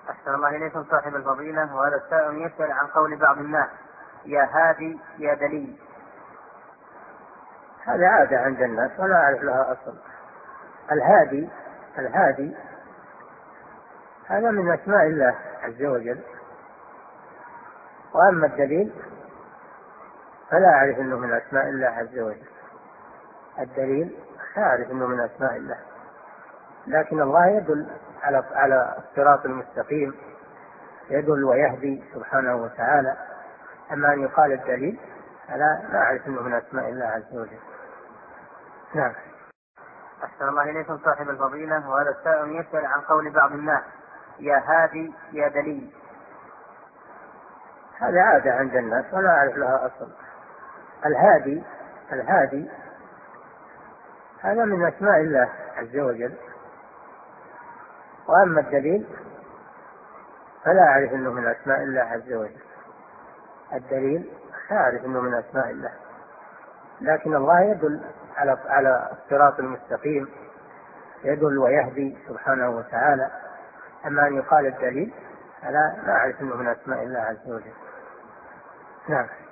أحسن الله إليكم صاحب الفضيلة، وهذا السائل يسأل عن قول بعض الناس: يا هادي يا دليل. هذا عادة عند الناس ولا أعرف لها أصل. الهادي هذا من أسماء الله عز وجل، وأما الدليل فلا أعرف أنه من أسماء الله عز وجل. الدليل لا أعرف أنه من أسماء الله، لكن الله يدل على الصراط المستقيم، يدل ويهدي سبحانه وتعالى. أما أن يقال الدليل لا أعرف أنه من أسماء الله عز وجل. نعم. أحسن الله إليكم صاحب الفضيلة، وهذا السائل يسأل عن قول بعض الناس: يا هادي يا دليل. هذا عادة عند الناس ولا أعرف لها أصل. الهادي هذا من أسماء الله عز وجل، وأما الدليل فلا أعرف أنه من أسماء الله عز وجل. الدليل لا أعرف أنه من أسماء الله، لكن الله يدل على الصراط المستقيم، يدل ويهدي سبحانه وتعالى. أما أن يقال الدليل لا أعرف أنه من أسماء الله عز وجل. نعم.